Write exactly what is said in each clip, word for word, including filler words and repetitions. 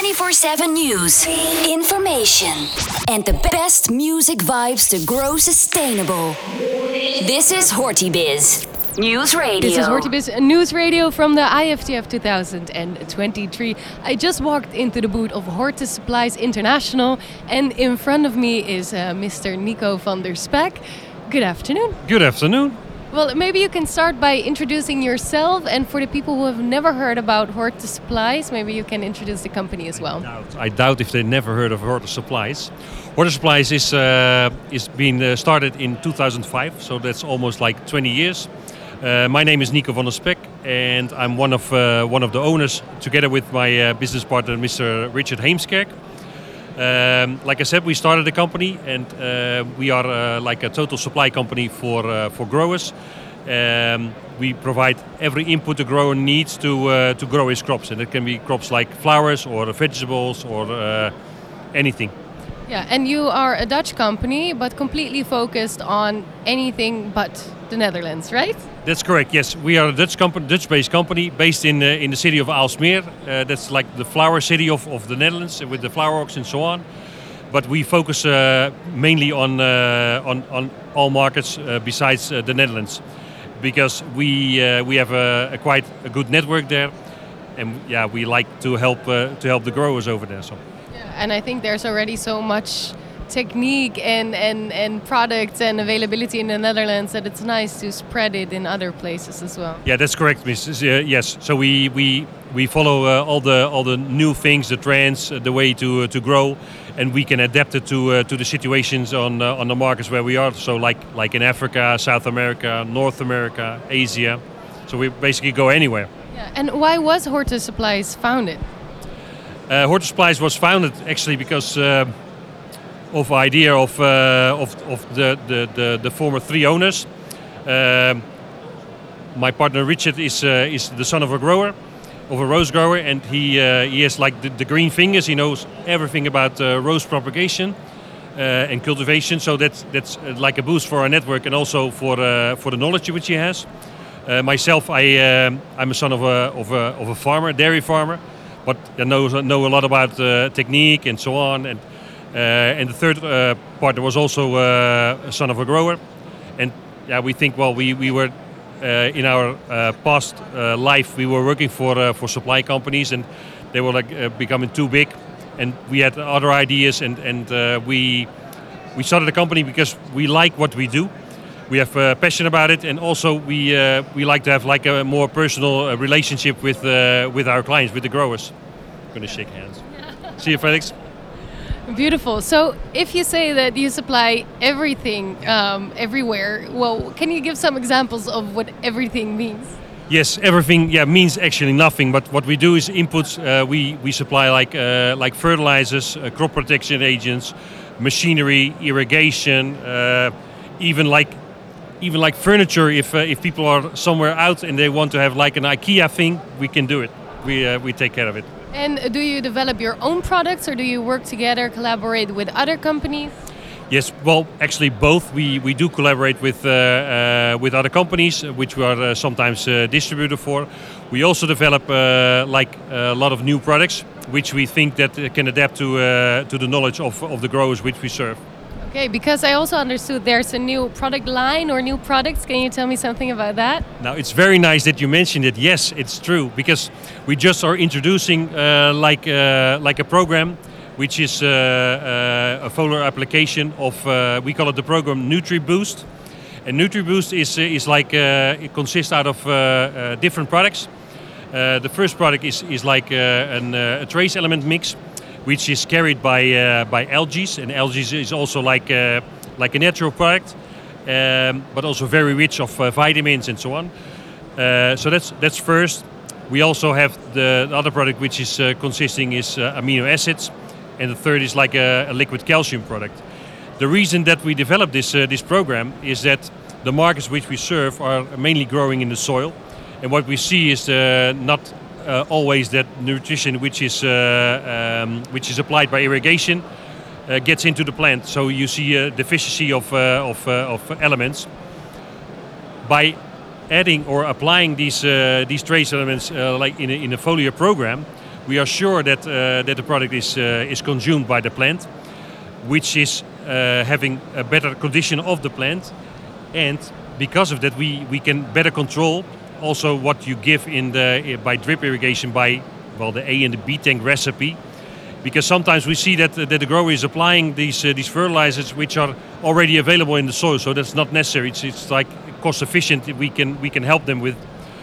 twenty-four seven news, information, and the best music vibes to grow sustainable. This is HortiBiz News Radio. This is HortiBiz News Radio from the I F T F two thousand twenty-three. I just walked into the booth of Hortus Supplies International, and in front of me is uh, Mister Nico van der Spek. Good afternoon. Good afternoon. Well, maybe you can start by introducing yourself, and for the people who have never heard about Hortus Supplies, maybe you can introduce the company as well. I doubt, I doubt if they never heard of Hortus Supplies. Hortus Supplies is uh, is been uh, started in two thousand five, so that's almost like twenty years. Uh, my name is Nico van der Spek, and I'm one of uh, one of the owners, together with my uh, business partner, Mister Richard Heemskerk. Um, like I said, we started the company, and uh, we are uh, like a total supply company for uh, for growers. Um, we provide every input a grower needs to uh, to grow his crops, and it can be crops like flowers or vegetables or uh, anything. Yeah, and you are a Dutch company, but completely focused on anything but the Netherlands, right? That's correct. Yes, we are a Dutch company, Dutch-based company based in uh, in the city of Aalsmeer. Uh, that's like the flower city of, of the Netherlands, with the flower oaks and so on. But we focus uh, mainly on uh, on on all markets uh, besides uh, the Netherlands, because we uh, we have a, a quite a good network there, and yeah, we like to help uh, to help the growers over there. So. Yeah, and I think there's already so much technique and, and, and products and availability in the Netherlands that it's nice to spread it in other places as well. Yeah, that's correct, Missus Uh, yes, so we we, we follow uh, all the all the new things, the trends, uh, the way to uh, to grow, and we can adapt it to uh, to the situations on uh, on the markets where we are. So like like in Africa, South America, North America, Asia. So we basically go anywhere. Yeah, and why was Hortus Supplies founded? Uh, Hortus Supplies was founded actually because. Uh, of idea of uh, of of the, the, the, the former three owners. Um, my partner Richard is uh, is the son of a grower, of a rose grower, and he uh, he has like the, the green fingers. He knows everything about uh, rose propagation uh, and cultivation. So that's that's uh, like a boost for our network, and also for uh, for the knowledge which he has. Uh, myself, I um, I'm a son of a of a of a farmer, dairy farmer, but I know know a lot about uh, technique and so on. And Uh, and the third uh, partner was also uh, a son of a grower, and yeah, we think well, we we were uh, in our uh, past uh, life we were working for uh, for supply companies, and they were like uh, becoming too big, and we had other ideas, and and uh, we we started a company because we like what we do. We have uh, passion about it, and also we uh, we like to have like a more personal uh, relationship with uh, with our clients, with the growers. I'm gonna shake hands. See you, Felix. Beautiful. So if you say that you supply everything um, everywhere, well, can you give some examples of what everything means? Yes, everything yeah means actually nothing. But what we do is inputs. Uh, we we supply like uh, like fertilizers, uh, crop protection agents, machinery, irrigation, uh, even like even like furniture. If uh, if people are somewhere out and they want to have like an IKEA thing, we can do it. We uh, we take care of it. And do you develop your own products, or do you work together, collaborate with other companies? Yes, well, actually both. We we do collaborate with uh, uh, with other companies, which we are uh, sometimes uh, distributor for. We also develop uh, like a lot of new products, which we think that can adapt to uh, to the knowledge of, of the growers which we serve. Okay, because I also understood there's a new product line or new products. Can you tell me something about that? Now, it's very nice that you mentioned it. Yes, it's true, because we just are introducing uh, like uh, like a program, which is uh, uh, a foliar application of, uh, we call it the program NutriBoost. And NutriBoost is uh, is like, uh, it consists out of uh, uh, different products. Uh, the first product is, is like uh, an, uh, a trace element mix, which is carried by uh, by algae, and algae is also like uh, like a natural product, um, but also very rich of uh, vitamins and so on. Uh, so that's that's first. We also have the, the other product, which is uh, consisting is uh, amino acids, and the third is like a, a liquid calcium product. The reason that we developed this uh, this program is that the markets which we serve are mainly growing in the soil, and what we see is uh, not Uh, always that nutrition which is uh, um, which is applied by irrigation uh, gets into the plant. So you see a deficiency of uh, of, uh, of elements. By adding or applying these uh, these trace elements uh, like in a, in a foliar program, we are sure that uh, that the product is uh, is consumed by the plant, which is uh, having a better condition of the plant, and because of that we, we can better control also what you give in the by drip irrigation by well the A and the B tank recipe, because sometimes we see that that the grower is applying these uh, these fertilizers which are already available in the soil, so that's not necessary. It's it's like cost efficient. We can we can help them with.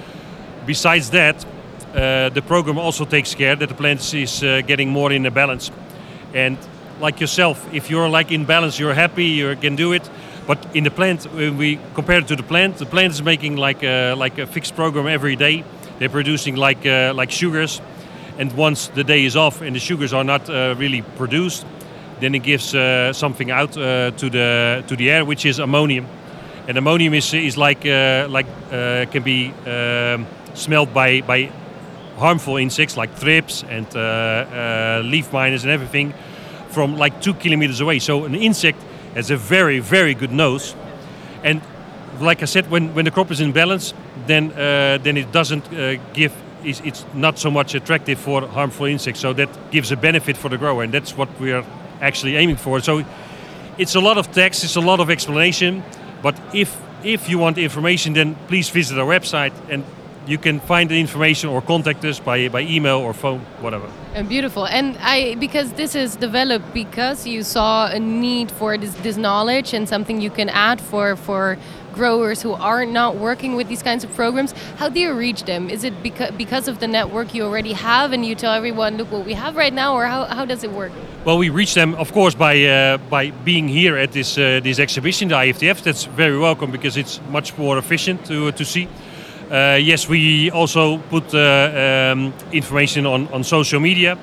Besides that, uh, the program also takes care that the plant is uh, getting more in a balance, and like yourself, if you're like in balance, you're happy, you can do it. But in the plant, when we compare it to the plant, the plant is making like a, like a fixed program every day. They're producing like uh, like sugars, and once the day is off and the sugars are not uh, really produced, then it gives uh, something out uh, to the to the air, which is ammonium. And ammonium is is like uh, like uh, can be um, smelled by by harmful insects like thrips and uh, uh, leaf miners and everything from like two kilometers away. So an insect has a very, very good nose, and like I said, when, when the crop is in balance, then uh, then it doesn't uh, give. It's, it's not so much attractive for harmful insects. So that gives a benefit for the grower, and that's what we are actually aiming for. So it's a lot of text, it's a lot of explanation, but if if you want information, then please visit our website and you can find the information or contact us by, by email or phone, whatever. And beautiful. And I, because this is developed because you saw a need for this, this knowledge and something you can add for, for growers who are not working with these kinds of programs. How do you reach them? Is it because, because of the network you already have and you tell everyone, look what we have right now, or how, how does it work? Well, we reach them, of course, by uh, by being here at this uh, this exhibition, the I F T F. That's very welcome because it's much more efficient to to see. Uh, yes, we also put uh, um, information on, on social media.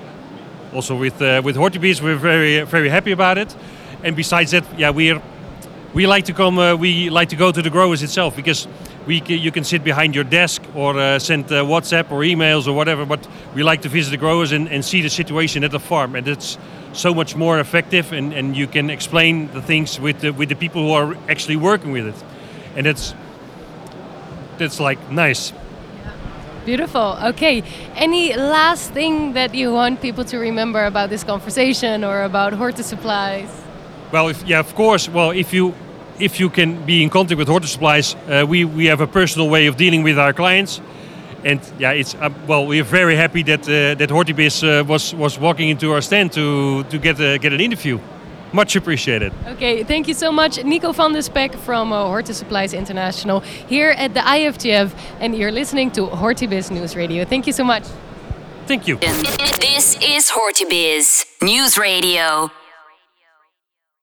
Also with uh, with HortiBiz, we're very very happy about it. And besides that, yeah, we're we like to come. Uh, we like to go to the growers itself because we c- you can sit behind your desk or uh, send uh, WhatsApp or emails or whatever. But we like to visit the growers and, and see the situation at the farm, and it's so much more effective. And, and you can explain the things with the, with the people who are actually working with it, and it's. It's like nice. Beautiful. Okay. Any last thing that you want people to remember about this conversation or about Horti Supplies? Well, if, yeah, of course. Well, if you if you can be in contact with Horti Supplies, uh, we we have a personal way of dealing with our clients, and yeah, it's uh, well, we're very happy that uh, that HortiBiz uh, was was walking into our stand to to get a, get an interview. Much appreciated. Okay, thank you so much, Nico van der Spek from uh, Horti Supplies International here at the I F T F, and you're listening to HortiBiz News Radio. Thank you so much. Thank you. This is HortiBiz News Radio.